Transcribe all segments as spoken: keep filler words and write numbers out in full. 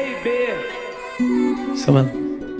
R B. Isso, mano.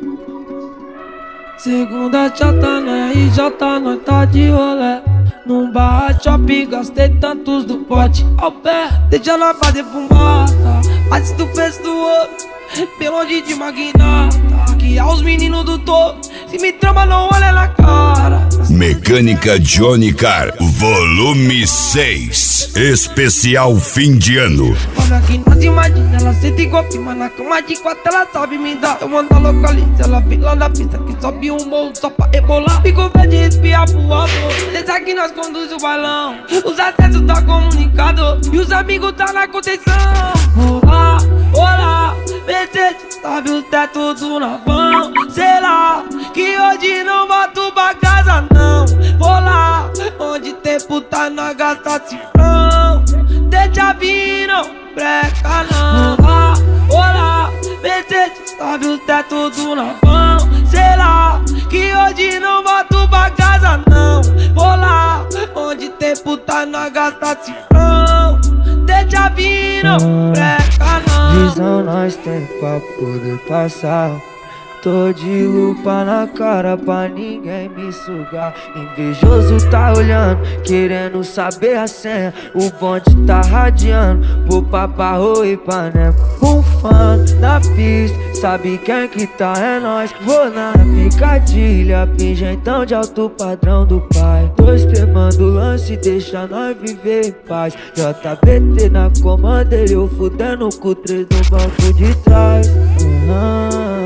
Segunda já tá na R J, nós tá de rolé. Num bar shopping, gastei tantos do pote ao pé. Deixa nós fazer fumaça, antes do preço do ouro, bem longe de magnata, que é os meninos do topo. Se me trama, não olha na cara. Mecânica Johnny Car, volume seis, especial fim de ano. Olha que nós imagina, ela senta igual prima na cama de quatro, ela sabe me dar. Eu mando a localiza, ela vem lá na pista que sobe um morro só pra rebolar. Fico verde e espiar pro alto, desde aqui nós conduz o bailão. Os acessos tá comunicado e os amigos tá na contenção. Olá, olá, Mercedes, sabe o teto do navão. Sei lá, que hoje não volto pra casa não. Vou lá, onde tem puta nós gasta cifrão. Deixa vir, não breca não. Olá, olá, Mercedes, sabe o teto do navão. Sei lá, que hoje não volto pra casa não. Vou lá, onde tem puta nós gasta cifrão. Deixa vir, não breca não. Visão nós tem pra poder passar. Tô de lupa na cara pra ninguém me sugar. Invejoso tá olhando, querendo saber a senha. O bonde tá radiando, vou pra Barro e Ipanema. Um fã na pista, sabe quem que tá? É nós. Vou na picadilha, pingentão de alto padrão do pai. Dois temando lance, deixa nós viver em paz. J B T na comanda, ele eu fudendo com três no banco de trás. Uhum.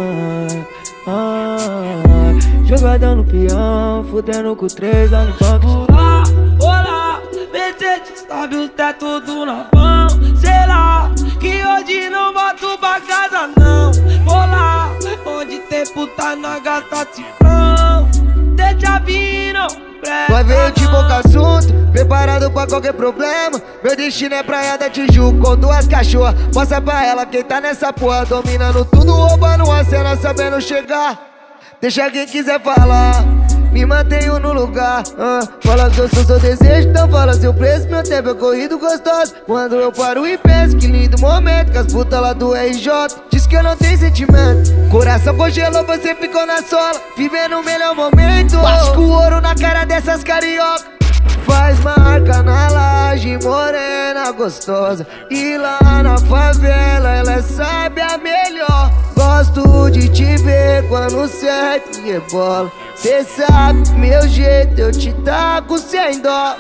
Ah, jogadão no peão, fudendo com três lá no banco. Olá, olá, Mercedes, sabe o teto do navão. Sei lá, que hoje não volto pra casa não. Vou lá, onde tem puta nós gasta cifrão. Deixa vir, não breca. Vai ver de boca assunto, preparado pra qualquer problema. Meu destino é praia da Tijuca com duas cachorras. Mostra pra ela quem tá nessa porra, dominando tudo, roubando a cena, sabendo chegar. Deixa quem quiser falar, me mantenho no lugar. uh, Fala que eu sou seu desejo, então fala seu preço. Meu tempo é corrido gostoso. Quando eu paro e penso, que lindo momento. Com as putas lá do R J, diz que eu não tenho sentimento. Coração congelou, você ficou na sola, vivendo o melhor momento. Bate com o ouro na cara dessas carioca. Faz marca na laje, morena gostosa. E lá na favela ela sabe a melhor. Gosto de te ver quando certo e rebola. Cê sabe meu jeito, eu te taco sem dó.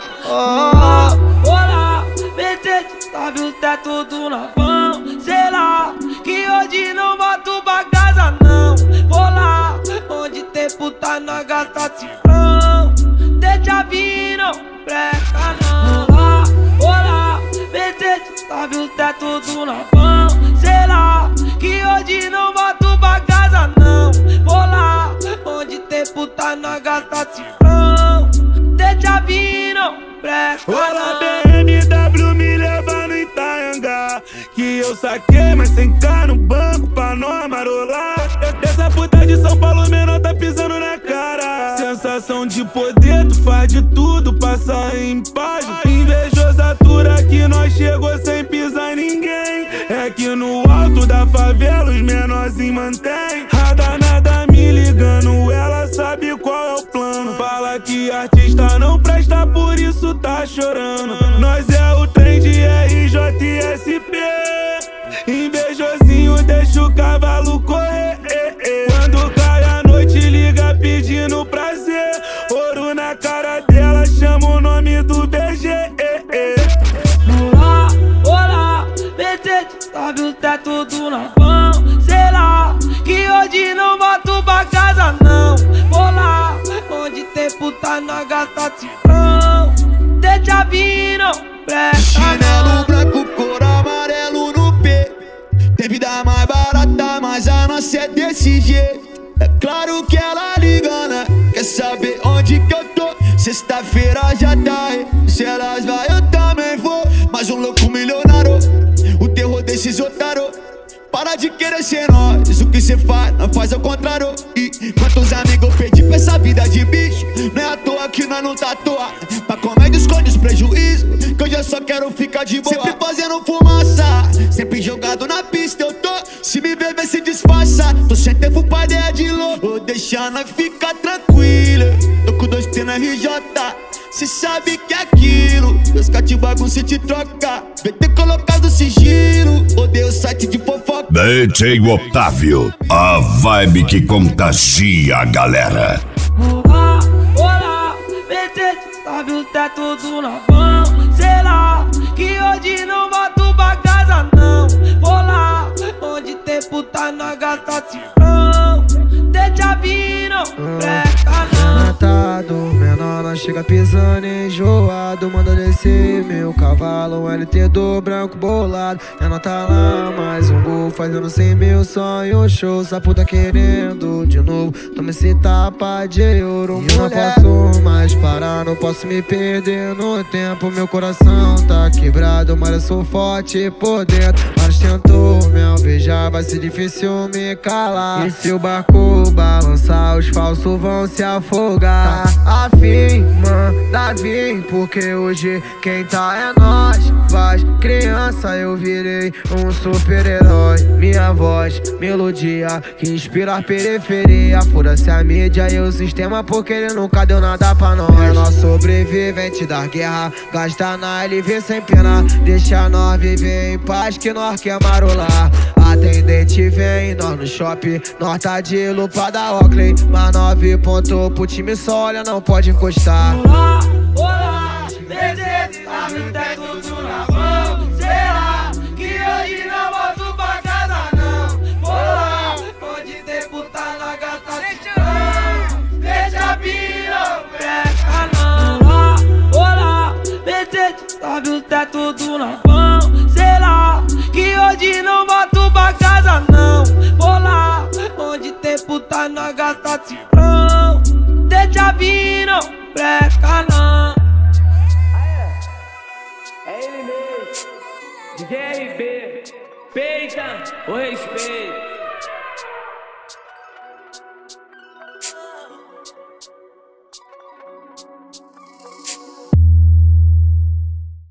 Oh. Olá, Mercedes, sabe o teto do navão. Sei lá, que hoje não volto pra casa não. Vou lá, onde tem puta nós gasta cifrão. Deixa vir, não breca não. Olá, olá, Mercedes, sabe o teto do navão. Sei lá, que hoje não volto pra casa não. Vou lá, onde tem puta nós gasta cifrão. Deixa vir, não breca não. Olha, B M W me leva no Itaianga, que eu saquei, mas sem cá no banco pra nós marolar. Essa puta de São Paulo menor tá pisando na cara. Sensação de poder, tu faz de tudo, passa em paz. Invejoso atura que nós chegou sem pisar em ninguém. É que no alto da favela os menorzinhos mantém. A danada me ligando, ela sabe qual é o plano. Fala que artista não presta, por isso tá chorando. Nós é o trem de R J S P. Invejosinho deixa o cavalo correr. Quando cai a noite liga pedindo prazer. Ouro na cara dela, chama o nome do B G. Olá, olá, Mercedes, sabe o teto do navão. Sei lá, que hoje não volto pra casa não. Vou lá, onde tem puta nós gasta cifrão. Deixa vir, não breca. Chinelo branco, cor amarelo no pé. Tem vida mais barata, mas a nossa é desse jeito. É claro que ela liga, né? Quer saber onde que eu tô? Sexta-feira já tá aí. Se elas vai, eu também vou. Mais um louco milionário, o terror desses otários. Para de querer ser nós, o que cê faz, não faz ao contrário. E quantos amigos eu perdi pra essa vida de bicho? Não é à toa que nós não tá à toa. Pra comédia esconde os prejuízos, que hoje eu só quero ficar de boa. Sempre fazendo fumaça, sempre jogado na pista eu tô. Se me ver, vê se disfarça. Tô sem tempo pra ideia de louco. Vou deixar nós ficar tranquila. Tô com dois T na R J. Cê sabe que é aquilo. Meus cate bagunça e te troca. Vem ter colocado sigilo. Odeio o site de fofoca. D J Otávio, a vibe que contagia a galera. Olá, olá, Mercedes, sabe o teto do navão. Sei lá, que hoje não volto pra casa não. Vou lá, onde tempo tá na gasta cifrão. Deixa vir, não breca não. Matado, menor, nós chega pisando enjoado. Manda descer meu cavalo, L T do branco bolado. Menor tá lá, mais um gol, fazendo cem mil sonho show. Essa puta querendo de novo, toma esse tapa de ouro. Eu não posso mais parar, não posso me perder no tempo. Meu coração tá quebrado, mas eu sou forte por dentro. Mas tentou me alvejar, vai ser difícil me calar. E se o barco balançar, os falsos vão se afogar. Tá afim, manda vir, porque hoje quem tá é nós. Faz criança, eu virei um super-herói. Minha voz, melodia, que inspira a periferia. Foda-se a mídia e o sistema, porque ele nunca deu nada pra nós. É nós sobrevivente da guerra, gasta na L V sem pena. Deixa nós viver em paz, que nós quer marolar. Atendente vem, nós no shopping, nós tá de lupa da Oakley. Mas nove pontos pro time só, olha, não pode encostar. Olá, olá, Mercedes, tá no teto do navão. Será que hoje não volto pra casa não? Vou lá, onde tempo tá na gata cifrão. Deixa vir, não breca não. Olá, olá, Mercedes, sabe o teto do navão. Será que hoje não volto pra casa não? Vou lá, onde tempo tá na gata cifrão. Deixa vir, não breca não. É ele mesmo, D J R B, peita o respeito.